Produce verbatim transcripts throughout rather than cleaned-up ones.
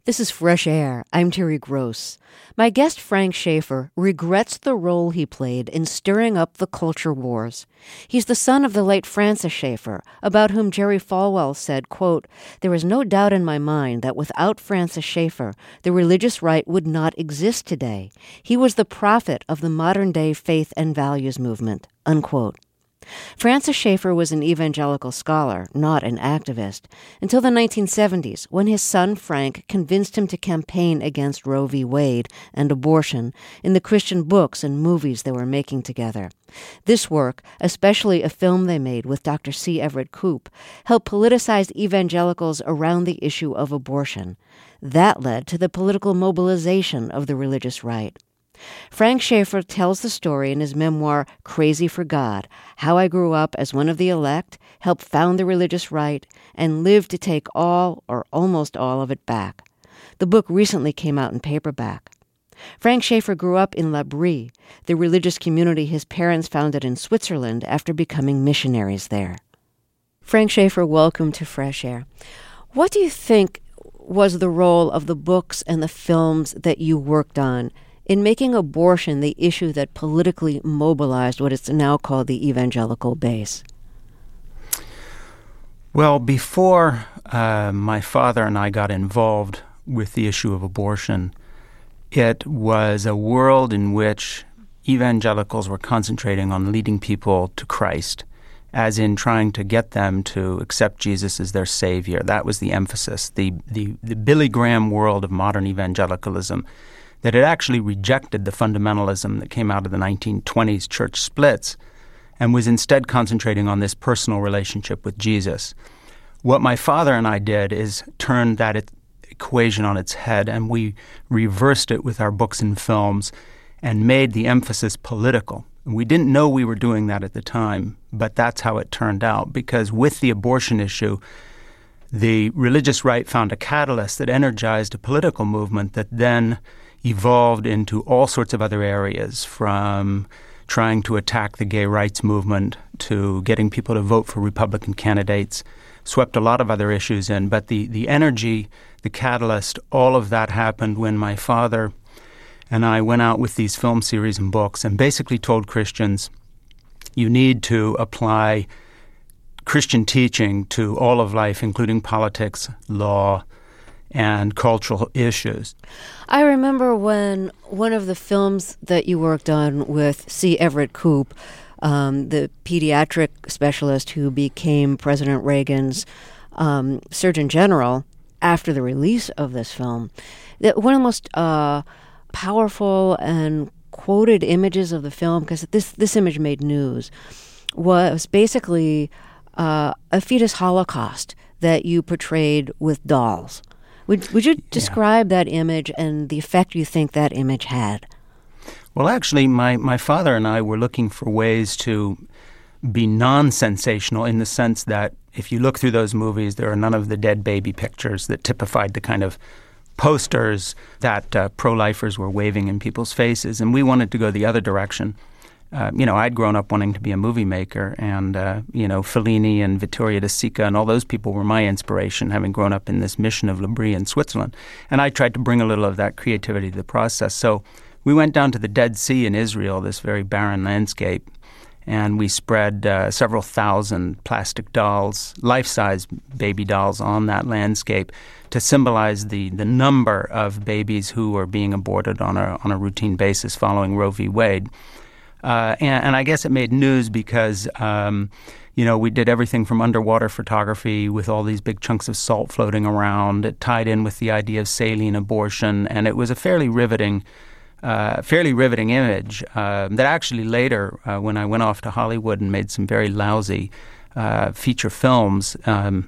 This is Fresh Air. I'm Terry Gross. My guest Frank Schaeffer regrets the role he played in stirring up the culture wars. He's the son of the late Francis Schaeffer, about whom Jerry Falwell said, quote, "There is no doubt in my mind that without Francis Schaeffer, the religious right would not exist today. He was the prophet of the modern-day faith and values movement," unquote. Francis Schaeffer was an evangelical scholar, not an activist, until the nineteen seventies, when his son Frank convinced him to campaign against Roe v. Wade and abortion in the Christian books and movies they were making together. This work, especially a film they made with Doctor C. Everett Koop, helped politicize evangelicals around the issue of abortion. That led to the political mobilization of the religious right. Frank Schaeffer tells the story in his memoir, Crazy for God, how I grew up as one of the elect, helped found the religious right, and lived to take all or almost all of it back. The book recently came out in paperback. Frank Schaeffer grew up in L'Abri, the religious community his parents founded in Switzerland after becoming missionaries there. Frank Schaeffer, welcome to Fresh Air. What do you think was the role of the books and the films that you worked on in making abortion the issue that politically mobilized what is now called the evangelical base? Well, before uh, my father and I got involved with the issue of abortion, it was a world in which evangelicals were concentrating on leading people to Christ, as in trying to get them to accept Jesus as their Savior. That was the emphasis. The, the, the Billy Graham world of modern evangelicalism, that it actually rejected the fundamentalism that came out of the nineteen twenties church splits and was instead concentrating on this personal relationship with Jesus. What my father and I did is turn that it, equation on its head, and we reversed it with our books and films and made the emphasis political. We didn't know we were doing that at the time, but that's how it turned out, because with the abortion issue, the religious right found a catalyst that energized a political movement that then evolved into all sorts of other areas, from trying to attack the gay rights movement to getting people to vote for Republican candidates, swept a lot of other issues in. But the, the energy, the catalyst, all of that happened when my father and I went out with these film series and books and basically told Christians, you need to apply Christian teaching to all of life, including politics, law, and cultural issues. I remember when one of the films that you worked on with C. Everett Koop, um, the pediatric specialist who became President Reagan's um, Surgeon General after the release of this film, that one of the most uh, powerful and quoted images of the film, because this, this image made news, was basically uh, a fetus holocaust that you portrayed with dolls. Would would you describe yeah. that image and the effect you think that image had? Well, actually, my, my father and I were looking for ways to be non-sensational, in the sense that if you look through those movies, there are none of the dead baby pictures that typified the kind of posters that uh, pro-lifers were waving in people's faces. And we wanted to go the other direction. Uh, you know, I'd grown up wanting to be a movie maker, and, uh, you know, Fellini and Vittorio De Sica and all those people were my inspiration, having grown up in this mission of L'Abri in Switzerland. And I tried to bring a little of that creativity to the process. So we went down to the Dead Sea in Israel, this very barren landscape, and we spread uh, several thousand plastic dolls, life-size baby dolls, on that landscape to symbolize the, the number of babies who were being aborted on a, on a routine basis following Roe v. Wade. Uh, and, and I guess it made news because, um, you know, we did everything from underwater photography with all these big chunks of salt floating around. It tied in with the idea of saline abortion, and it was a fairly riveting, uh, fairly riveting image uh, that actually later, uh, when I went off to Hollywood and made some very lousy uh, feature films, um,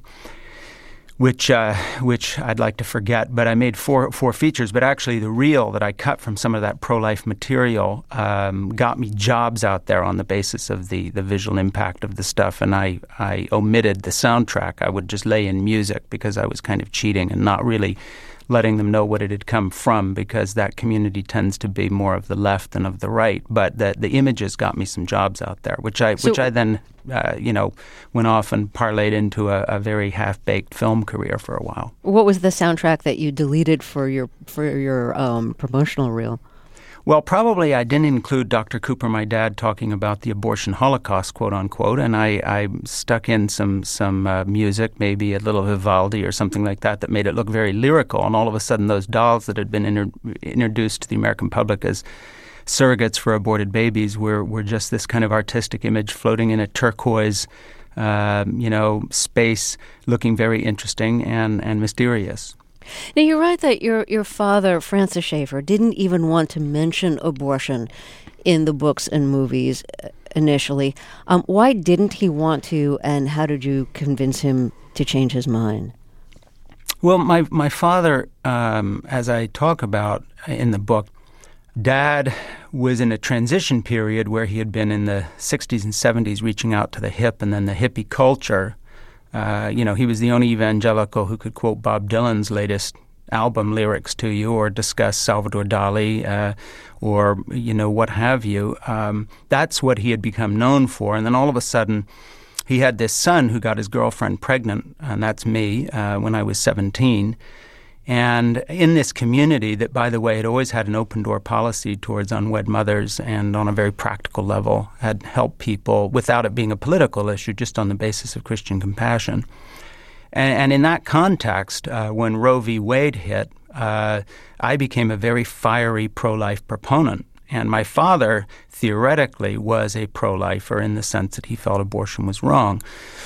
which uh, which I'd like to forget, but I made four four features. But actually, the reel that I cut from some of that pro-life material um, got me jobs out there on the basis of the, the visual impact of the stuff. And I, I omitted the soundtrack. I would just lay in music because I was kind of cheating and not really letting them know what it had come from, because that community tends to be more of the left than of the right. But the the images got me some jobs out there, which I so, which I then uh, you know went off and parlayed into a, a very half-baked film career for a while. What was the soundtrack that you deleted for your for your um, promotional reel? Well, probably I didn't include Doctor Cooper, my dad, talking about the abortion holocaust, quote unquote, and I, I stuck in some some uh, music, maybe a little Vivaldi or something like that, that made it look very lyrical. And all of a sudden, those dolls that had been inter- introduced to the American public as surrogates for aborted babies were were just this kind of artistic image floating in a turquoise, uh, you know, space, looking very interesting and and mysterious. Now, you write that your your father, Francis Schaeffer, didn't even want to mention abortion in the books and movies initially. Um, why didn't he want to, and how did you convince him to change his mind? Well, my, my father, um, as I talk about in the book, Dad was in a transition period where he had been in the sixties and seventies reaching out to the hip and then the hippie culture. Uh, you know, he was the only evangelical who could quote Bob Dylan's latest album lyrics to you or discuss Salvador Dali uh, or, you know, what have you. Um, that's what he had become known for. And then all of a sudden, he had this son who got his girlfriend pregnant, and that's me, uh, when I was seventeen. And in this community that, by the way, had always had an open-door policy towards unwed mothers and on a very practical level had helped people without it being a political issue, just on the basis of Christian compassion. And, and in that context, uh, when Roe v. Wade hit, uh, I became a very fiery pro-life proponent. And my father, theoretically, was a pro-lifer in the sense that he felt abortion was wrong.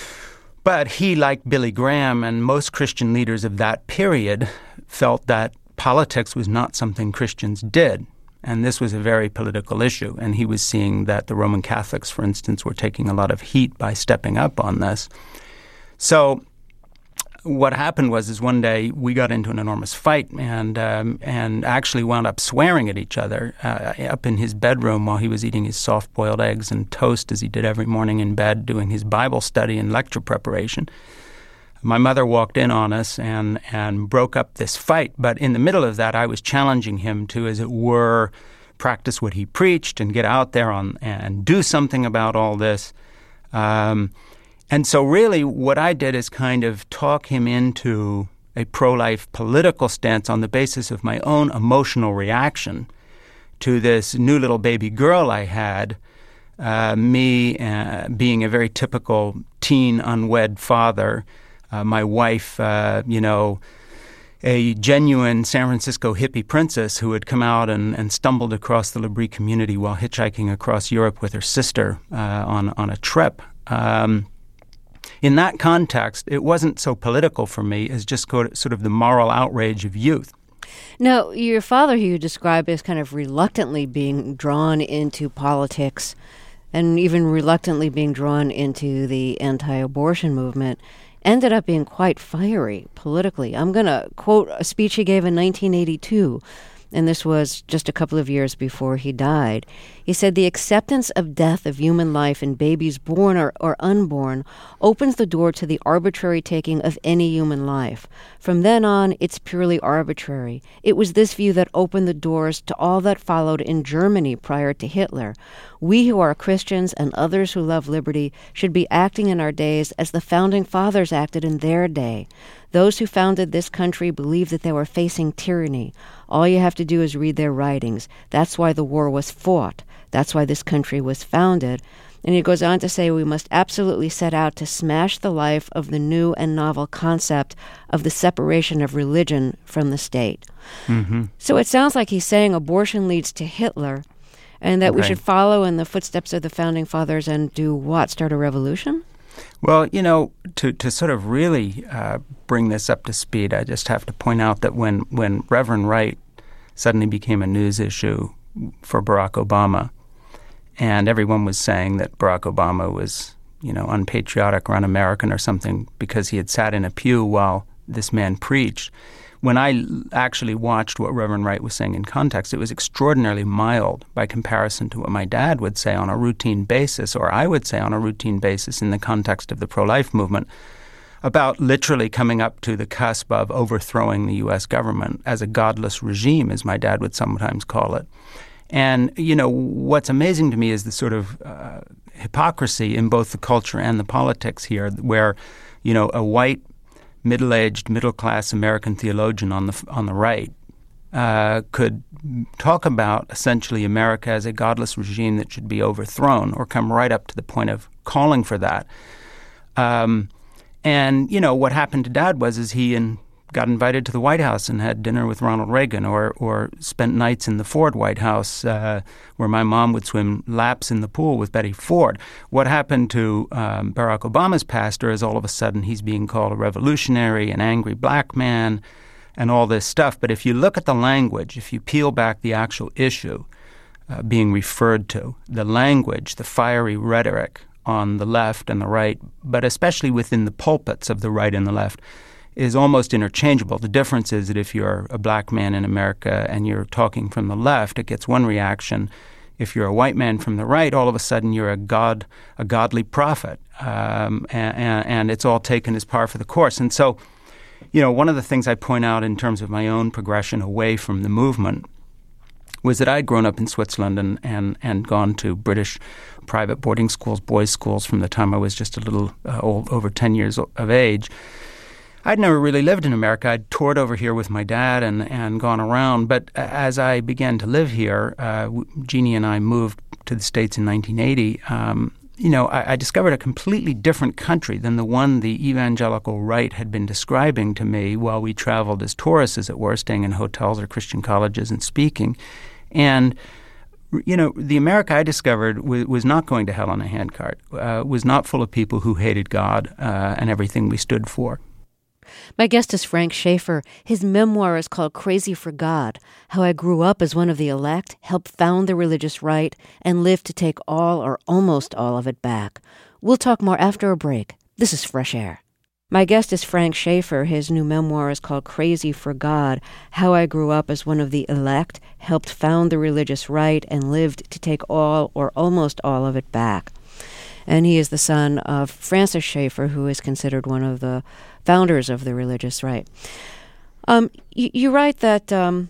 But he, like Billy Graham and most Christian leaders of that period, felt that politics was not something Christians did. And this was a very political issue. And he was seeing that the Roman Catholics, for instance, were taking a lot of heat by stepping up on this. So what happened was is one day we got into an enormous fight and um, and actually wound up swearing at each other uh, up in his bedroom while he was eating his soft-boiled eggs and toast, as he did every morning in bed, doing his Bible study and lecture preparation. My mother walked in on us and, and broke up this fight. But in the middle of that, I was challenging him to, as it were, practice what he preached and get out there on and do something about all this. Um And so really what I did is kind of talk him into a pro-life political stance on the basis of my own emotional reaction to this new little baby girl I had, uh, me uh, being a very typical teen unwed father, uh, my wife, uh, you know, a genuine San Francisco hippie princess who had come out and, and stumbled across the L'Abri community while hitchhiking across Europe with her sister uh, on, on a trip. Um In that context, it wasn't so political for me as just sort of the moral outrage of youth. Now, your father, who you describe as kind of reluctantly being drawn into politics and even reluctantly being drawn into the anti-abortion movement, ended up being quite fiery politically. I'm going to quote a speech he gave in nineteen eighty-two. And this was just a couple of years before he died. He said, "The acceptance of death of human life in babies born or, or unborn opens the door to the arbitrary taking of any human life. From then on, it's purely arbitrary. It was this view that opened the doors to all that followed in Germany prior to Hitler. We who are Christians and others who love liberty should be acting in our days as the founding fathers acted in their day. Those who founded this country believed that they were facing tyranny. All you have to do is read their writings. That's why the war was fought. That's why this country was founded." And he goes on to say, "We must absolutely set out to smash the life of the new and novel concept of the separation of religion from the state." Mm-hmm. So it sounds like he's saying abortion leads to Hitler, and that okay. we should follow in the footsteps of the founding fathers and do what? Start a revolution? Well, you know, to, to sort of really uh, bring this up to speed, I just have to point out that when, when Reverend Wright suddenly became a news issue for Barack Obama, and everyone was saying that Barack Obama was, you know, unpatriotic or un-American or something because he had sat in a pew while this man preached, when I actually watched what Reverend Wright was saying in context, it was extraordinarily mild by comparison to what my dad would say on a routine basis, or I would say on a routine basis in the context of the pro-life movement. about literally coming up to the cusp of overthrowing the U S government as a godless regime, as my dad would sometimes call it. And, you know, what's amazing to me is the sort of uh, hypocrisy in both the culture and the politics here, where, you know, a white, middle-aged, middle-class American theologian on the on the right uh, could talk about essentially America as a godless regime that should be overthrown, or come right up to the point of calling for that. Um, and, you know, what happened to Dad was is he and got invited to the White House and had dinner with Ronald Reagan, or or spent nights in the Ford White House uh, where my mom would swim laps in the pool with Betty Ford. What happened to um, Barack Obama's pastor is all of a sudden he's being called a revolutionary, an angry black man, and all this stuff. But if you look at the language, if you peel back the actual issue uh, being referred to, the language, the fiery rhetoric on the left and the right, but especially within the pulpits of the right and the left, is almost interchangeable. The difference is that if you're a black man in America and you're talking from the left, it gets one reaction. If you're a white man from the right, all of a sudden you're a god, a godly prophet, um, and, and it's all taken as par for the course. And so, you know, one of the things I point out in terms of my own progression away from the movement was that I'd grown up in Switzerland and, and, and gone to British private boarding schools, boys' schools, from the time I was just a little uh, old, over ten years of age. I'd never really lived in America. I'd toured over here with my dad and, and gone around. But as I began to live here, uh, Jeannie and I moved to the States in nineteen eighty. Um, you know, I, I discovered a completely different country than the one the evangelical right had been describing to me while we traveled as tourists, as it were, staying in hotels or Christian colleges and speaking. And, you know, the America I discovered w- was not going to hell on a handcart, uh, was not full of people who hated God uh, and everything we stood for. My guest is Frank Schaeffer. His memoir is called Crazy for God, How I Grew Up as One of the Elect, Helped Found the Religious Right, and Lived to Take All or Almost All of It Back. We'll talk more after a break. This is Fresh Air. My guest is Frank Schaeffer. His new memoir is called Crazy for God, How I Grew Up as One of the Elect, Helped Found the Religious Right, and Lived to Take All or Almost All of It Back. And he is the son of Francis Schaeffer, who is considered one of the founders of the religious right. Um, you, you write that um,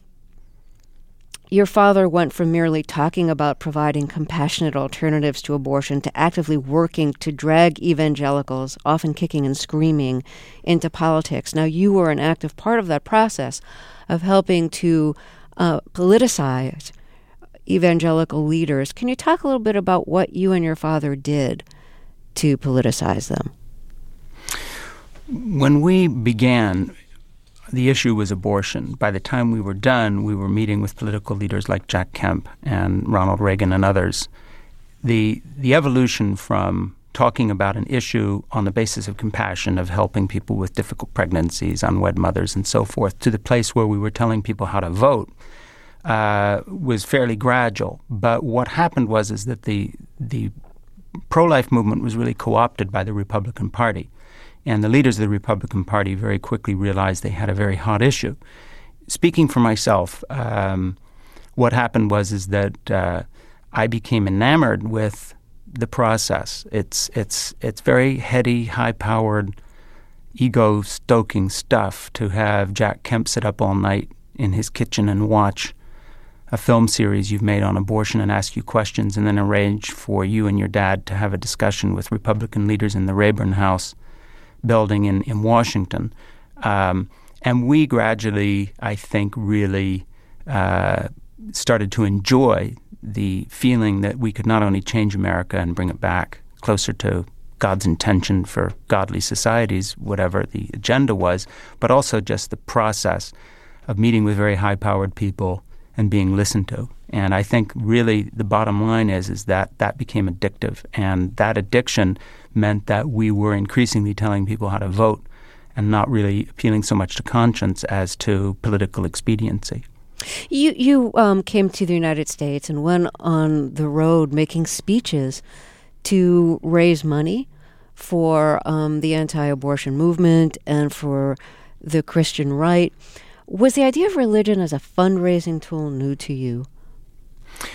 your father went from merely talking about providing compassionate alternatives to abortion to actively working to drag evangelicals, often kicking and screaming, into politics. Now, you were an active part of that process of helping to uh, politicize evangelical leaders. Can you talk a little bit about what you and your father did to politicize them? When we began, the issue was abortion. By the time we were done, we were meeting with political leaders like Jack Kemp and Ronald Reagan and others. The the evolution from talking about an issue on the basis of compassion, of helping people with difficult pregnancies, unwed mothers, and so forth, to the place where we were telling people how to vote, uh, was fairly gradual. But what happened was is that the the pro-life movement was really co-opted by the Republican Party. And the leaders of the Republican Party very quickly realized they had a very hot issue. Speaking for myself, um, what happened was is that uh, I became enamored with the process. It's it's it's very heady, high-powered, ego-stoking stuff to have Jack Kemp sit up all night in his kitchen and watch a film series you've made on abortion and ask you questions, and then arrange for you and your dad to have a discussion with Republican leaders in the Rayburn House building in, in Washington. Um, and we gradually, I think, really uh, started to enjoy the feeling that we could not only change America and bring it back closer to God's intention for godly societies, whatever the agenda was, but also just the process of meeting with very high-powered people and being listened to. And I think really the bottom line is is that that became addictive. And that addiction meant that we were increasingly telling people how to vote and not really appealing so much to conscience as to political expediency. You you um, came to the United States and went on the road making speeches to raise money for um, the anti-abortion movement and for the Christian right. Was the idea of religion as a fundraising tool new to you?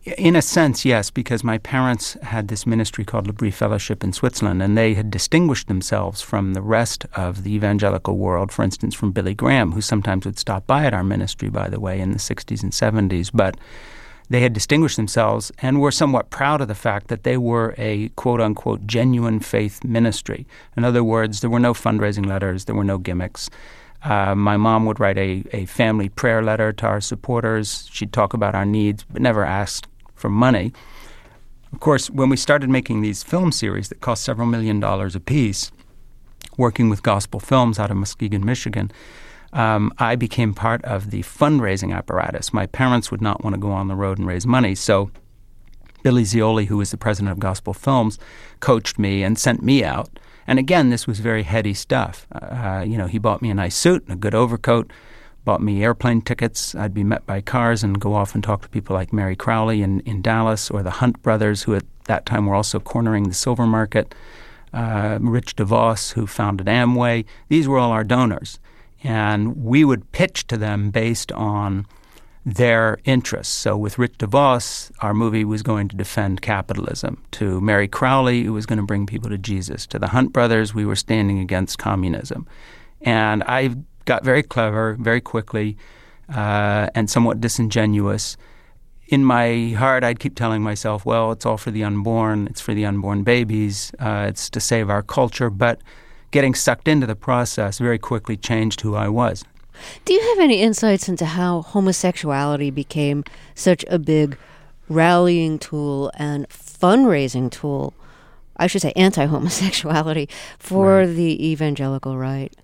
In a sense, yes, because my parents had this ministry called L'Abri Fellowship in Switzerland, and they had distinguished themselves from the rest of the evangelical world, for instance, from Billy Graham, who sometimes would stop by at our ministry, by the way, in the sixties and seventies. But they had distinguished themselves and were somewhat proud of the fact that they were a quote-unquote genuine faith ministry. In other words, there were no fundraising letters, there were no gimmicks. Uh, my mom would write a, a family prayer letter to our supporters. She'd talk about our needs, but never asked for money. Of course, when we started making these film series that cost several million dollars apiece, working with Gospel Films out of Muskegon, Michigan, um, I became part of the fundraising apparatus. My parents would not want to go on the road and raise money, so Billy Zioli, who was the president of Gospel Films, coached me and sent me out. And again, this was very heady stuff. Uh, you know, he bought me a nice suit and a good overcoat, bought me airplane tickets. I'd be met by cars and go off and talk to people like Mary Crowley in, in Dallas, or the Hunt brothers, who at that time were also cornering the silver market, uh, Rich DeVos, who founded Amway. These were all our donors. And we would pitch to them based on their interests. So with Rich DeVos, our movie was going to defend capitalism. To Mary Crowley, it was going to bring people to Jesus. To the Hunt brothers, we were standing against communism. And I got very clever very quickly uh, and somewhat disingenuous. In my heart, I'd keep telling myself, well, it's all for the unborn, it's for the unborn babies, uh, it's to save our culture. But getting sucked into the process very quickly changed who I was. Do you have any insights into how homosexuality became such a big rallying tool and fundraising tool, I should say anti-homosexuality, for right. the evangelical right?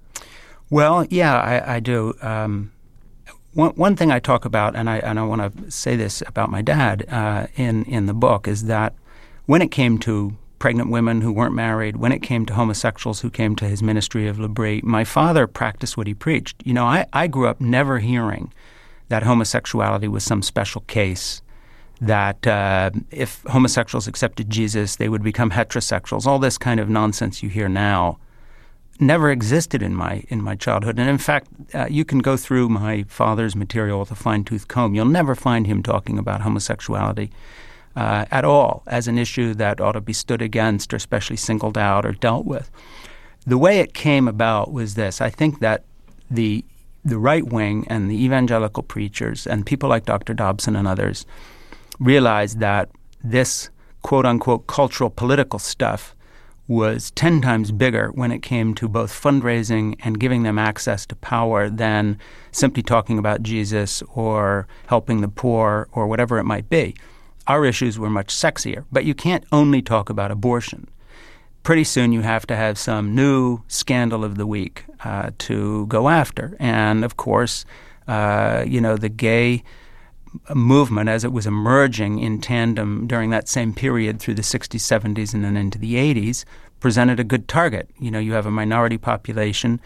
Well, yeah, I, I do. Um, one, one thing I talk about, and I, and I want to say this about my dad uh, in, in the book, is that when it came to pregnant women who weren't married, when it came to homosexuals who came to his ministry of L'Abri, my father practiced what he preached. You know, I, I grew up never hearing that homosexuality was some special case, that uh, if homosexuals accepted Jesus, they would become heterosexuals. All this kind of nonsense you hear now never existed in my in my childhood. And in fact, uh, you can go through my father's material with a fine-tooth comb. You'll never find him talking about homosexuality uh, at all as an issue that ought to be stood against or especially singled out or dealt with. The way it came about was this. I think that the the right wing and the evangelical preachers and people like Doctor Dobson and others realized that this quote-unquote cultural political stuff was ten times bigger when it came to both fundraising and giving them access to power than simply talking about Jesus or helping the poor or whatever it might be. Our issues were much sexier, but you can't only talk about abortion. Pretty soon you have to have some new scandal of the week uh, to go after. And of course, uh, you know, the gay movement as it was emerging in tandem during that same period through the sixties, seventies, and then into the eighties presented a good target. You know, you have a minority population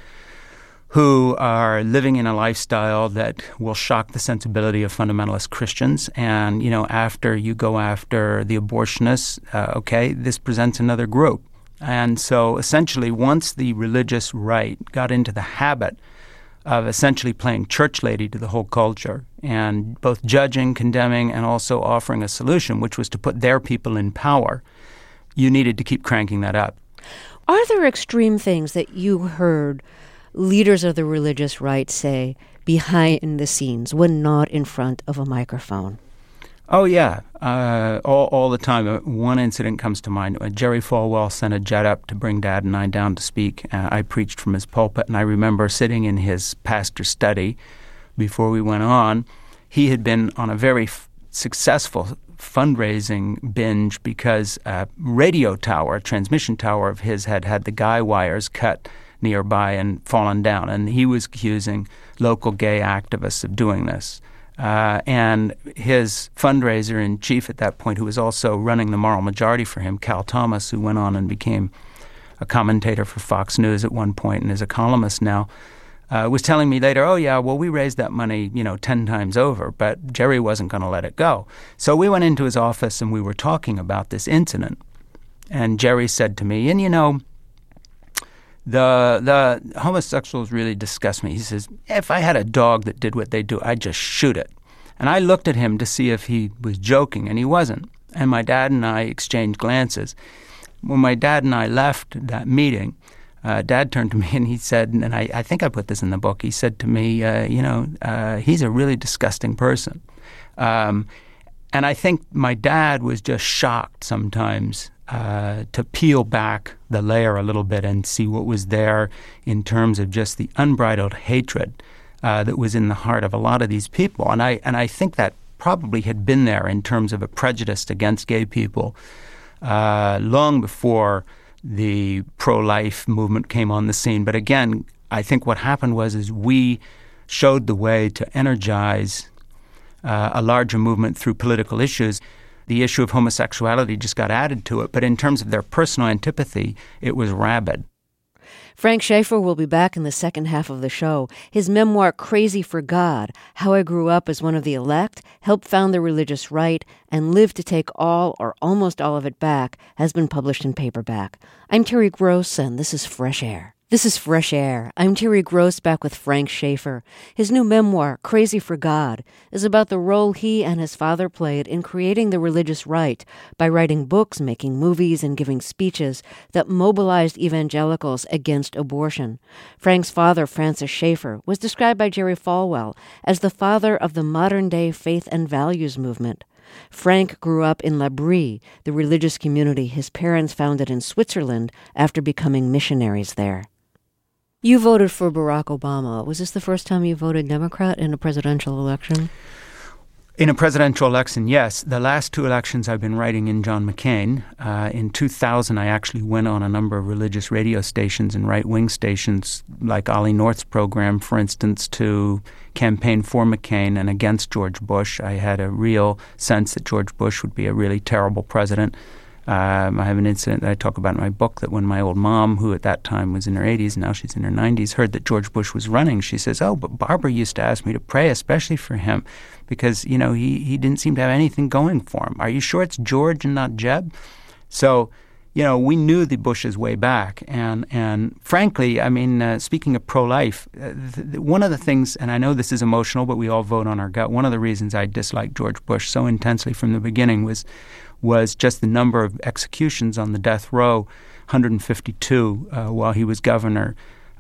who are living in a lifestyle that will shock the sensibility of fundamentalist Christians. And, you know, after you go after the abortionists, uh, okay, this presents another group. And so essentially once the religious right got into the habit of essentially playing church lady to the whole culture and both judging, condemning, and also offering a solution, which was to put their people in power, you needed to keep cranking that up. Are there extreme things that you heard leaders of the religious right say behind the scenes when not in front of a microphone? Oh, yeah, uh, all, all the time. Uh, one incident comes to mind. Uh, Jerry Falwell sent a jet up to bring Dad and I down to speak. Uh, I preached from his pulpit, and I remember sitting in his pastor's study before we went on. He had been on a very f- successful fundraising binge because a radio tower, a transmission tower of his, had had the guy wires cut nearby and fallen down, and he was accusing local gay activists of doing this. Uh, and his fundraiser in chief at that point, who was also running the moral majority for him, Cal Thomas, who went on and became a commentator for Fox News at one point and is a columnist now, uh, was telling me later, oh, yeah, well, we raised that money, you know, ten times over, but Jerry wasn't going to let it go. So we went into his office and we were talking about this incident. And Jerry said to me, and, you know, The the homosexuals really disgust me. He says, if I had a dog that did what they do, I'd just shoot it. And I looked at him to see if he was joking, and he wasn't. And my dad and I exchanged glances. When my dad and I left that meeting, uh, Dad turned to me and he said, and I, I think I put this in the book, he said to me, uh, you know, uh, he's a really disgusting person. Um, and I think my dad was just shocked sometimes uh, to peel back the layer a little bit and see what was there in terms of just the unbridled hatred uh, that was in the heart of a lot of these people. And I and I think that probably had been there in terms of a prejudice against gay people uh, long before the pro-life movement came on the scene. But again, I think what happened was is we showed the way to energize uh, a larger movement through political issues. The issue of homosexuality just got added to it, but in terms of their personal antipathy, it was rabid. Frank Schaeffer will be back in the second half of the show. His memoir, Crazy for God, How I Grew Up as One of the Elect, Helped Found the Religious Right, and Lived to Take All or Almost All of It Back, has been published in paperback. I'm Terry Gross, and this is Fresh Air. This is Fresh Air. I'm Terry Gross, back with Frank Schaeffer. His new memoir, Crazy for God, is about the role he and his father played in creating the religious right by writing books, making movies, and giving speeches that mobilized evangelicals against abortion. Frank's father, Francis Schaeffer, was described by Jerry Falwell as the father of the modern-day faith and values movement. Frank grew up in L'Abri, the religious community his parents founded in Switzerland after becoming missionaries there. You voted for Barack Obama. Was this the first time you voted Democrat in a presidential election? In a presidential election, yes. The last two elections I've been writing in John McCain. Uh, in two thousand, I actually went on a number of religious radio stations and right-wing stations, like Ollie North's program, for instance, to campaign for McCain and against George Bush. I had a real sense that George Bush would be a really terrible president. Um, I have an incident that I talk about in my book that when my old mom, who at that time was in her eighties, now she's in her nineties, heard that George Bush was running, she says, oh, but Barbara used to ask me to pray especially for him because, you know, he, he didn't seem to have anything going for him. Are you sure it's George and not Jeb? So, you know, we knew the Bushes way back. And, and frankly, I mean, uh, speaking of pro-life, uh, th- one of the things, and I know this is emotional, but we all vote on our gut, one of the reasons I disliked George Bush so intensely from the beginning was was just the number of executions on the death row, one hundred fifty-two uh, while he was governor.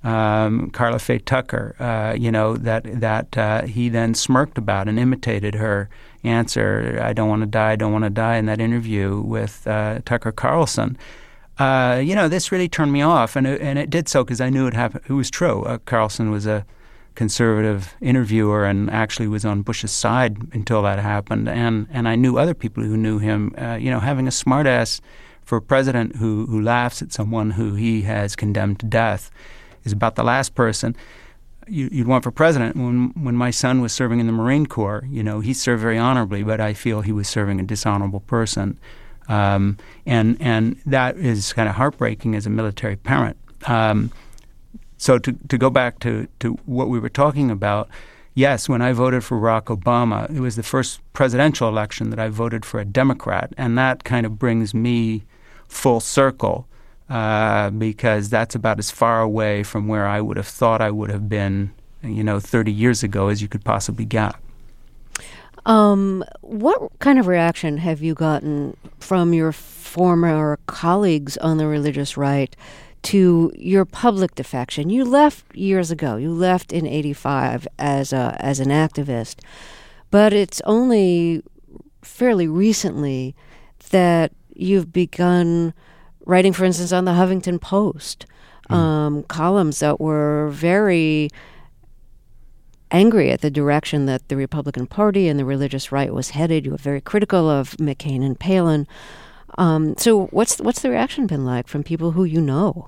Um, Carla Faye Tucker, uh, you know, that that uh, he then smirked about and imitated her answer, I don't want to die, I don't want to die, in that interview with uh, Tucker Carlson. Uh, you know, this really turned me off, and it, and it did so because I knew it happened. It was true. Uh, Carlson was a conservative interviewer and actually was on Bush's side until that happened. And and I knew other people who knew him. Uh, you know, having a smartass for a president who, who laughs at someone who he has condemned to death is about the last person you, you'd want for president. When when my son was serving in the Marine Corps, you know, he served very honorably, but I feel he was serving a dishonorable person. Um, and, and that is kind of heartbreaking as a military parent. Um So to, to go back to, to what we were talking about, yes, when I voted for Barack Obama, it was the first presidential election that I voted for a Democrat, and that kind of brings me full circle uh, because that's about as far away from where I would have thought I would have been, you know, thirty years ago as you could possibly get. Um, what kind of reaction have you gotten from your former colleagues on the religious right to your public defection? You left years ago. You left in eighty-five as a as an activist, but it's only fairly recently that you've begun writing, for instance, on the Huffington Post, mm. um, columns that were very angry at the direction that the Republican Party and the religious right was headed. You were very critical of McCain and Palin. Um, so what's what's the reaction been like from people who you know?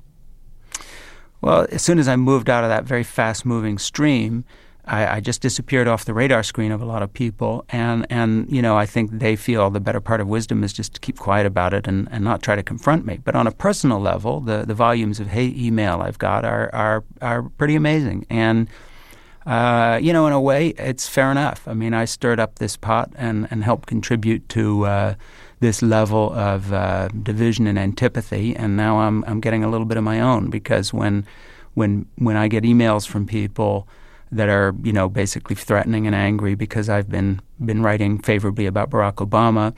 Well, as soon as I moved out of that very fast-moving stream, I, I just disappeared off the radar screen of a lot of people. And, and you know, I think they feel the better part of wisdom is just to keep quiet about it and, and not try to confront me. But on a personal level, the, the volumes of hate email I've got are are, are pretty amazing. And, uh, you know, in a way, it's fair enough. I mean, I stirred up this pot and, and helped contribute to uh, this level of uh, division and antipathy, and now I'm I'm getting a little bit of my own because when when when I get emails from people that are, you know, basically threatening and angry because I've been been writing favorably about Barack Obama.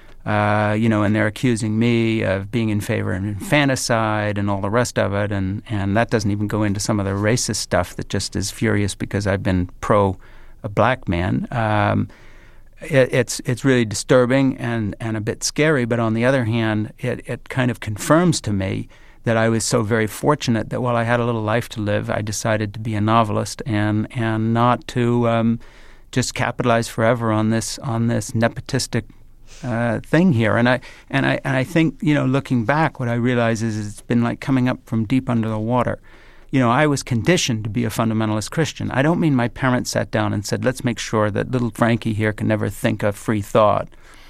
Uh, you know, and they're accusing me of being in favor of infanticide and all the rest of it, and, and that doesn't even go into some of the racist stuff that just is furious because I've been pro a black man. Um, it, it's it's really disturbing and, and a bit scary, but on the other hand, it, it kind of confirms to me that I was so very fortunate that while I had a little life to live, I decided to be a novelist and and not to um, just capitalize forever on this on this nepotistic Uh, thing here. And I and I and I think, you know, looking back, what I realize is it's been like coming up from deep under the water. You know, I was conditioned to be a fundamentalist Christian. I don't mean my parents sat down and said, let's make sure that little Frankie here can never think of free thought.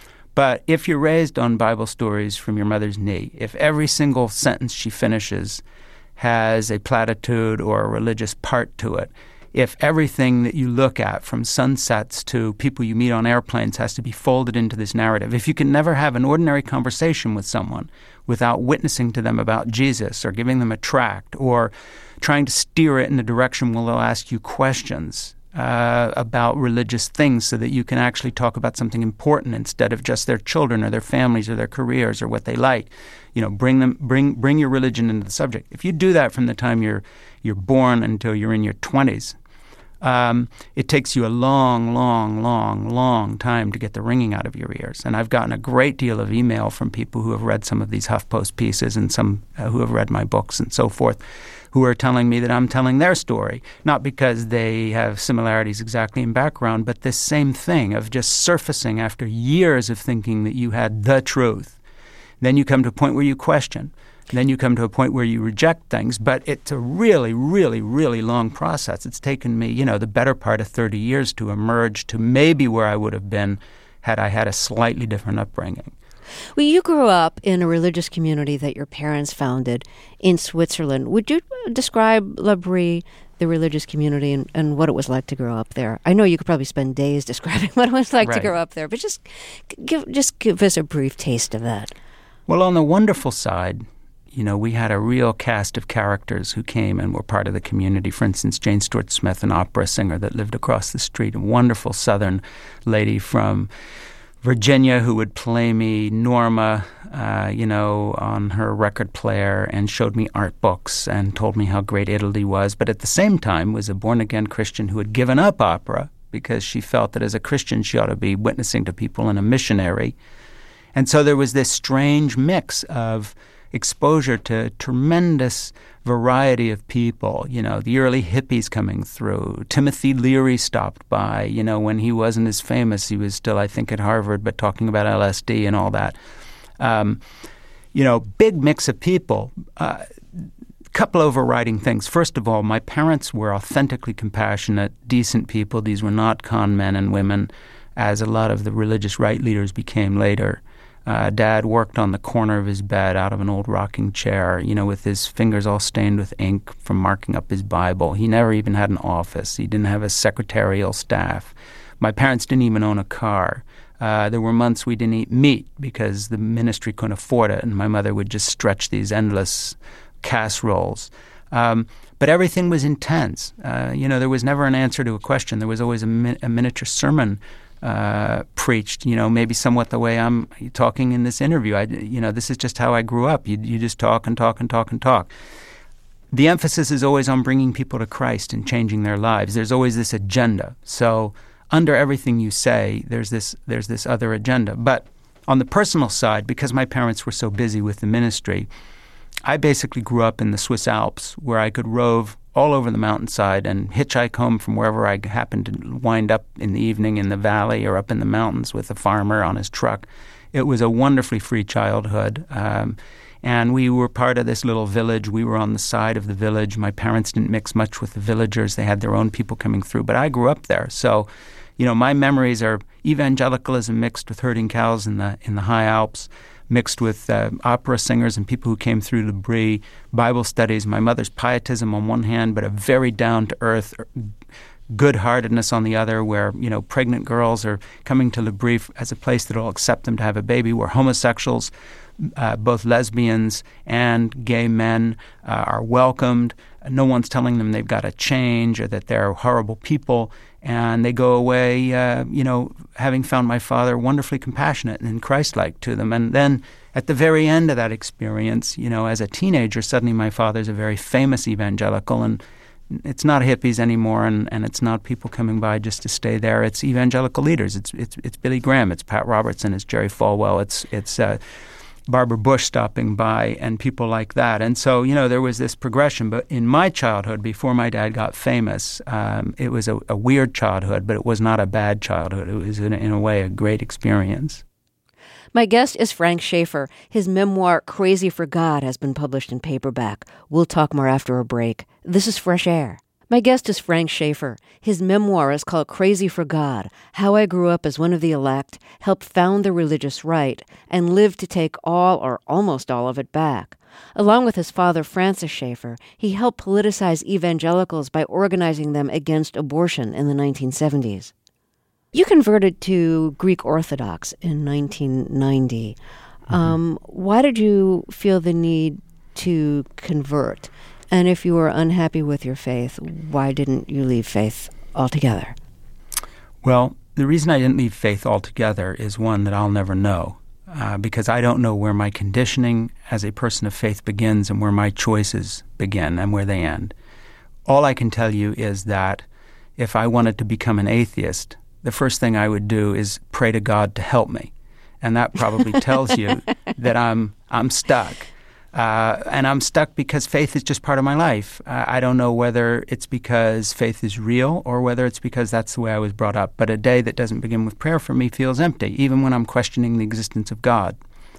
But if you're raised on Bible stories from your mother's knee, if every single sentence she finishes has a platitude or a religious part to it, if everything that you look at, from sunsets to people you meet on airplanes, has to be folded into this narrative, if you can never have an ordinary conversation with someone without witnessing to them about Jesus or giving them a tract or trying to steer it in a direction where they'll ask you questions uh, about religious things so that you can actually talk about something important instead of just their children or their families or their careers or what they like. You know, bring them, bring bring your religion into the subject. If you do that from the time you're you're born until you're in your twenties, Um, it takes you a long, long, long, long time to get the ringing out of your ears. And I've gotten a great deal of email from people who have read some of these HuffPost pieces and some uh, who have read my books and so forth, who are telling me that I'm telling their story, not because they have similarities exactly in background, but this same thing of just surfacing after years of thinking that you had the truth. Then you come to a point where you question. Then you come to a point where you reject things, but it's a really, really, really long process. It's taken me, you know, the better part of thirty years to emerge to maybe where I would have been had I had a slightly different upbringing. Well, you grew up in a religious community that your parents founded in Switzerland. Would you describe L'Abri, the religious community, and, and what it was like to grow up there? I know you could probably spend days describing what it was like right. to grow up there, but just give, just give us a brief taste of that. Well, on the wonderful side, you know, we had a real cast of characters who came and were part of the community. For instance, Jane Stuart Smith, an opera singer that lived across the street, a wonderful Southern lady from Virginia who would play me Norma, uh, you know, on her record player and showed me art books and told me how great Italy was, but at the same time was a born-again Christian who had given up opera because she felt that as a Christian she ought to be witnessing to people and a missionary. And so there was this strange mix of exposure to tremendous variety of people, you know, the early hippies coming through. Timothy Leary stopped by, you know, when he wasn't as famous. He was still, I think, at Harvard, but talking about L S D and all that. Um, you know, big mix of people. Uh, couple overriding things. First of all, my parents were authentically compassionate, decent people. These were not con men and women, as a lot of the religious right leaders became later. Uh, Dad worked on the corner of his bed out of an old rocking chair, you know, with his fingers all stained with ink from marking up his Bible. He never even had an office. He didn't have a secretarial staff. My parents didn't even own a car. Uh, there were months we didn't eat meat because the ministry couldn't afford it, and my mother would just stretch these endless casseroles. Um, but everything was intense. Uh, you know, there was never an answer to a question. There was always a, mi- a miniature sermon Uh, preached, you know, maybe somewhat the way I'm talking in this interview. I, you know, this is just how I grew up. You, you just talk and talk and talk and talk. The emphasis is always on bringing people to Christ and changing their lives. There's always this agenda. So under everything you say, there's this there's this other agenda. But on the personal side, because my parents were so busy with the ministry, I basically grew up in the Swiss Alps where I could rove all over the mountainside and hitchhike home from wherever I happened to wind up in the evening in the valley or up in the mountains with a farmer on his truck. It was a wonderfully free childhood. Um, and we were part of this little village. We were on the side of the village. My parents didn't mix much with the villagers. They had their own people coming through. But I grew up there. So, you know, my memories are evangelicalism mixed with herding cows in the in the high Alps, mixed with uh, opera singers and people who came through L'Abri, Bible studies, my mother's pietism on one hand, but a very down-to-earth good-heartedness on the other, where, you know, pregnant girls are coming to L'Abri as a place that will accept them to have a baby, where homosexuals, uh, both lesbians and gay men, uh, are welcomed. no one's telling them they've got to change or that they're horrible people, and they go away, uh, you know, having found my father wonderfully compassionate and Christ-like to them. And then at the very end of that experience, you know, as a teenager, suddenly my father's a very famous evangelical, and it's not hippies anymore, and, and it's not people coming by just to stay there. It's evangelical leaders. It's it's it's Billy Graham. It's Pat Robertson. It's Jerry Falwell. It's it's uh, Barbara Bush stopping by, and people like that. And so, you know, there was this progression. But in my childhood, before my dad got famous, um, it was a, a weird childhood, but it was not a bad childhood. It was, in, in a way, a great experience. My guest is Frank Schaeffer. His memoir, Crazy for God, has been published in paperback. We'll talk more after a break. This is Fresh Air. My guest is Frank Schaeffer. His memoir is called Crazy for God, How I Grew Up as One of the Elect, Helped Found the Religious Right, and Lived to Take all or almost all of it back. Along with his father, Francis Schaeffer, he helped politicize evangelicals by organizing them against abortion in the nineteen seventies. You converted to Greek Orthodox in nineteen ninety. Mm-hmm. Um, why did you feel the need to convert? And if you were unhappy with your faith, why didn't you leave faith altogether? Well, the reason I didn't leave faith altogether is one that I'll never know, uh, because I don't know where my conditioning as a person of faith begins and where my choices begin and where they end. All I can tell you is that if I wanted to become an atheist, the first thing I would do is pray to God to help me. And that probably tells you that I'm I'm stuck. Uh, and I'm stuck because faith is just part of my life. Uh, I don't know whether it's because faith is real or whether it's because that's the way I was brought up. But a day that doesn't begin with prayer for me feels empty, even when I'm questioning the existence of God.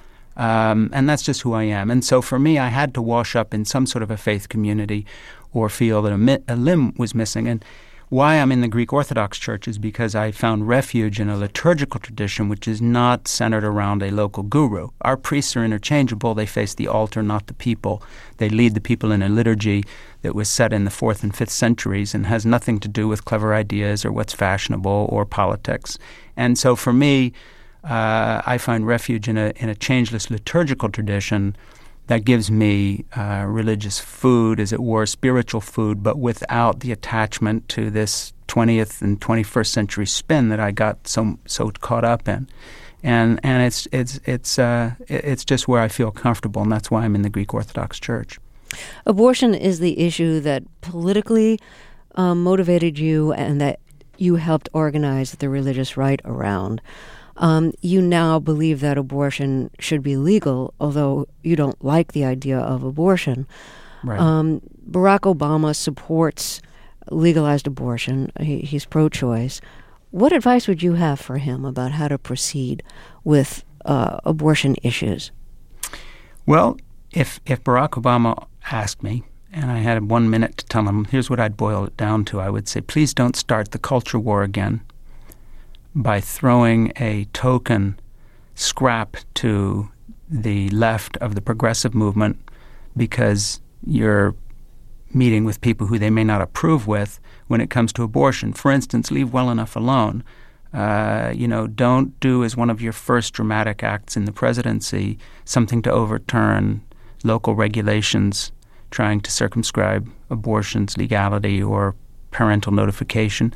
Um, and that's just who I am. And so for me, I had to wash up in some sort of a faith community or feel that a, mi- a limb was missing. And why I'm in the Greek Orthodox Church is because I found refuge in a liturgical tradition which is not centered around a local guru. Our priests are interchangeable. They face the altar, not the people. They lead the people in a liturgy that was set in the fourth and fifth centuries and has nothing to do with clever ideas or what's fashionable or politics. And so for me, uh, I find refuge in a in a changeless liturgical tradition that gives me uh, religious food, as it were, spiritual food, but without the attachment to this twentieth and twenty-first century spin that I got so so caught up in, and and it's it's it's uh, it's just where I feel comfortable, and that's why I'm in the Greek Orthodox Church. Abortion is the issue that politically um, motivated you, and that you helped organize the religious right around. Um, you now believe that abortion should be legal, although you don't like the idea of abortion. Right. Um, Barack Obama supports legalized abortion. He, he's pro-choice. What advice would you have for him about how to proceed with uh, abortion issues? Well, if if Barack Obama asked me, and I had one minute to tell him, here's what I'd boil it down to. I would say, please don't start the culture war again by throwing a token scrap to the left of the progressive movement because you're meeting with people who they may not approve with when it comes to abortion. For instance, leave well enough alone. Uh, you know, don't do as one of your first dramatic acts in the presidency something to overturn local regulations trying to circumscribe abortion's legality or parental notification.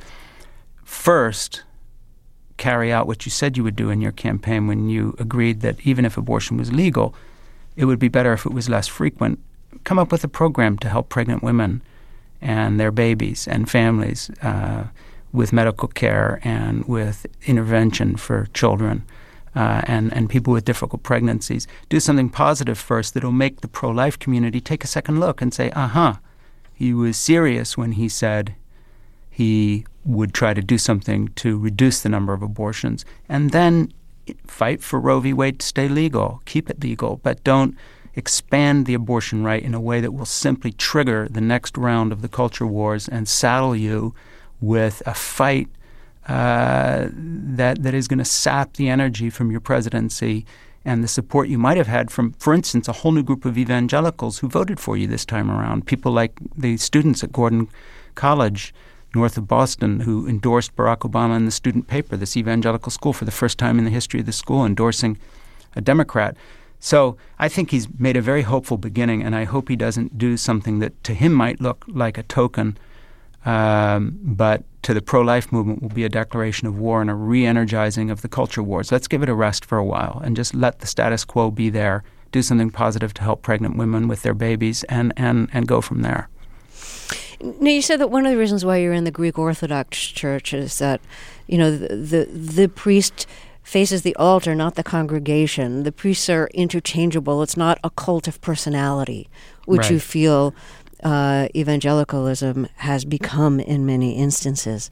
First, carry out what you said you would do in your campaign when you agreed that even if abortion was legal, it would be better if it was less frequent. Come up with a program to help pregnant women and their babies and families uh, with medical care and with intervention for children uh, and, and people with difficult pregnancies. Do something positive first that will make the pro-life community take a second look and say, uh-huh, he was serious when he said he would try to do something to reduce the number of abortions, and then fight for Roe v. Wade to stay legal. Keep it legal, but don't expand the abortion right in a way that will simply trigger the next round of the culture wars and saddle you with a fight uh, that that is going to sap the energy from your presidency and the support you might have had from, for instance, a whole new group of evangelicals who voted for you this time around, people like the students at Gordon College north of Boston who endorsed Barack Obama in the student paper, this evangelical school, for the first time in the history of the school, endorsing a Democrat. So I think he's made a very hopeful beginning, and I hope he doesn't do something that to him might look like a token, um, but to the pro-life movement will be a declaration of war and a re-energizing of the culture wars. Let's give it a rest for a while and just let the status quo be there, do something positive to help pregnant women with their babies, and, and, and go from there. Now, you said that one of the reasons why you're in the Greek Orthodox Church is that, you know, the the, the priest faces the altar, not the congregation. The priests are interchangeable. It's not a cult of personality, which Right. you feel uh, evangelicalism has become in many instances.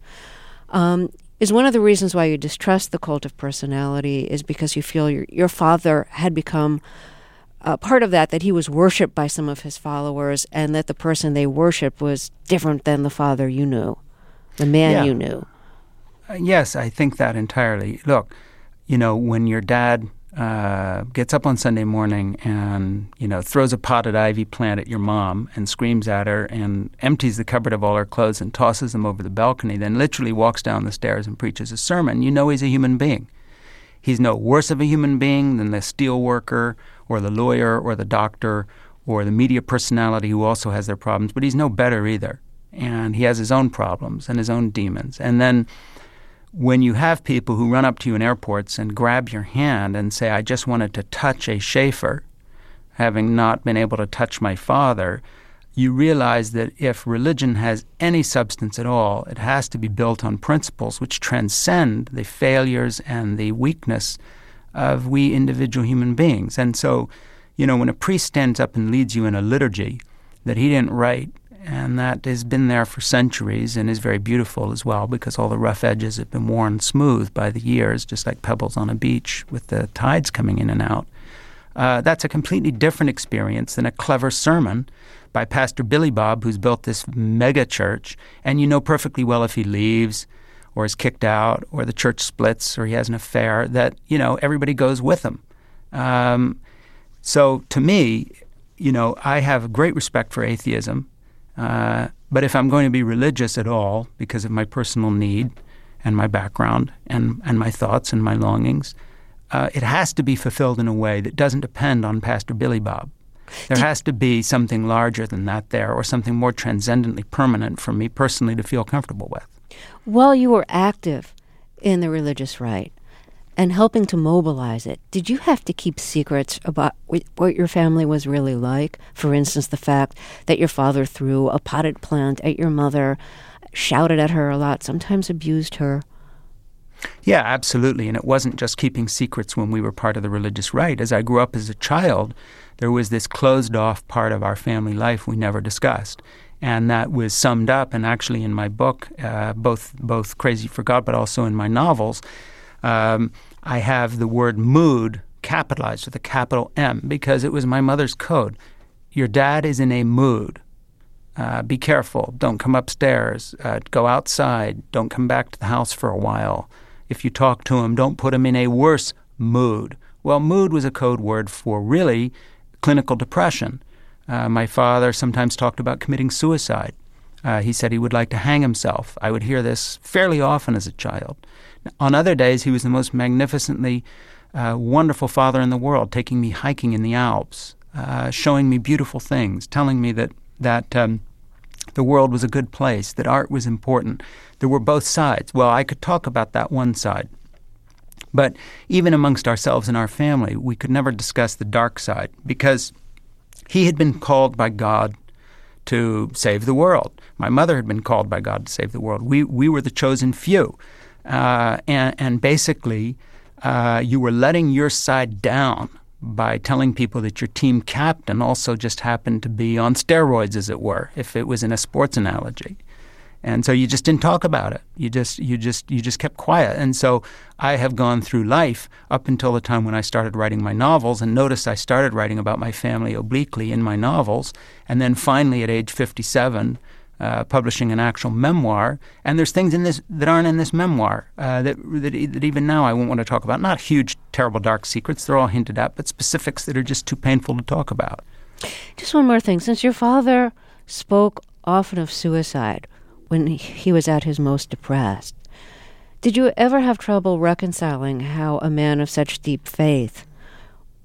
Um, is one of the reasons why you distrust the cult of personality is because you feel your, your father had become uh, part of that, that he was worshipped by some of his followers, and that the person they worshipped was different than the father you knew, the man Yeah. you knew. Uh, yes, I think that entirely. Look, you know, when your dad uh, gets up on Sunday morning and, you know, throws a potted ivy plant at your mom and screams at her and empties the cupboard of all her clothes and tosses them over the balcony, then literally walks down the stairs and preaches a sermon, you know he's a human being. He's no worse of a human being than the steel worker or the lawyer or the doctor or the media personality who also has their problems, but he's no better either. And he has his own problems and his own demons. And then when you have people who run up to you in airports and grab your hand and say, I just wanted to touch a Schaeffer, having not been able to touch my father, you realize that if religion has any substance at all, it has to be built on principles which transcend the failures and the weakness of we individual human beings. And so, you know, when a priest stands up and leads you in a liturgy that he didn't write, and that has been there for centuries and is very beautiful as well because all the rough edges have been worn smooth by the years, just like pebbles on a beach with the tides coming in and out. Uh, that's a completely different experience than a clever sermon by Pastor Billy Bob, who's built this mega church, and you know perfectly well if he leaves or is kicked out or the church splits or he has an affair that, you know, everybody goes with him. Um, so to me, you know, I have great respect for atheism. Uh, but if I'm going to be religious at all because of my personal need and my background and, and my thoughts and my longings, uh, it has to be fulfilled in a way that doesn't depend on Pastor Billy Bob. There has to be something larger than that there or something more transcendently permanent for me personally to feel comfortable with. While you were active in the religious right and helping to mobilize it, did you have to keep secrets about what your family was really like? For instance, the fact that your father threw a potted plant at your mother, shouted at her a lot, sometimes abused her. Yeah, absolutely. And it wasn't just keeping secrets when we were part of the religious right. As I grew up as a child, there was this closed-off part of our family life we never discussed. And that was summed up, and actually in my book, uh, both both Crazy for God, but also in my novels, Um, I have the word mood capitalized with a capital M because it was my mother's code. Your dad is in a mood. Uh, be careful. Don't come upstairs. Uh, go outside. Don't come back to the house for a while. If you talk to him, don't put him in a worse mood. Well, mood was a code word for really clinical depression. Uh, my father sometimes talked about committing suicide. Uh, he said he would like to hang himself. I would hear this fairly often as a child. On other days, he was the most magnificently uh, wonderful father in the world, taking me hiking in the Alps, uh, showing me beautiful things, telling me that, that um, the world was a good place, that art was important. There were both sides. Well, I could talk about that one side. But even amongst ourselves and our family, we could never discuss the dark side because he had been called by God to save the world. My mother had been called by God to save the world. We, we were the chosen few. Uh, and, and basically, uh, you were letting your side down by telling people that your team captain also just happened to be on steroids, as it were, if it was in a sports analogy. And so you just didn't talk about it. You just, you just, you just kept quiet. And so I have gone through life up until the time when I started writing my novels, and notice I started writing about my family obliquely in my novels, and then finally at age fifty-seven. Uh, publishing an actual memoir, and there's things in this that aren't in this memoir uh, that, that that even now I won't want to talk about. Not huge, terrible, dark secrets. They're all hinted at, but specifics that are just too painful to talk about. Just one more thing. Since your father spoke often of suicide when he was at his most depressed, did you ever have trouble reconciling how a man of such deep faith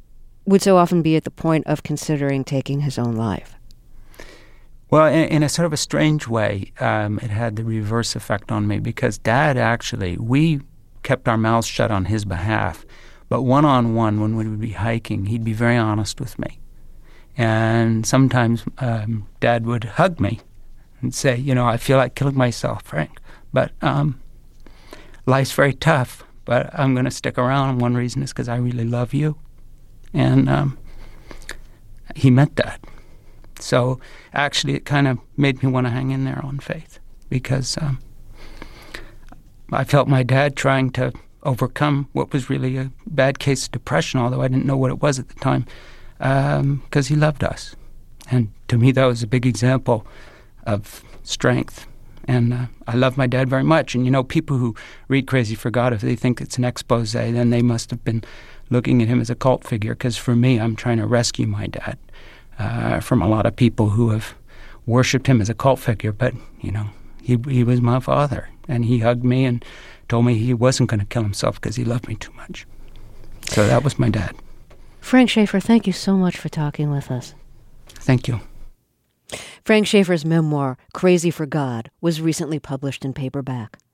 would so often be at the point of considering taking his own life? Well, in, in a sort of a strange way, um, it had the reverse effect on me because Dad actually, we kept our mouths shut on his behalf. But one-on-one, when we would be hiking, he'd be very honest with me. And sometimes um, Dad would hug me and say, you know, I feel like killing myself, Frank. But um, life's very tough, but I'm going to stick around. And one reason is because I really love you. And um, he meant that. So actually it kind of made me want to hang in there on faith because um, I felt my dad trying to overcome what was really a bad case of depression, although I didn't know what it was at the time, because um, he loved us. And to me, that was a big example of strength. And uh, I love my dad very much. And, you know, people who read Crazy for God, if they think it's an expose, then they must have been looking at him as a cult figure, because for me, I'm trying to rescue my dad uh, from a lot of people who have worshipped him as a cult figure. But, you know, he he was my father, and he hugged me and told me he wasn't going to kill himself because he loved me too much. So that was my dad. Frank Schaeffer, thank you so much for talking with us. Thank you. Frank Schaeffer's memoir, Crazy for God, was recently published in paperback.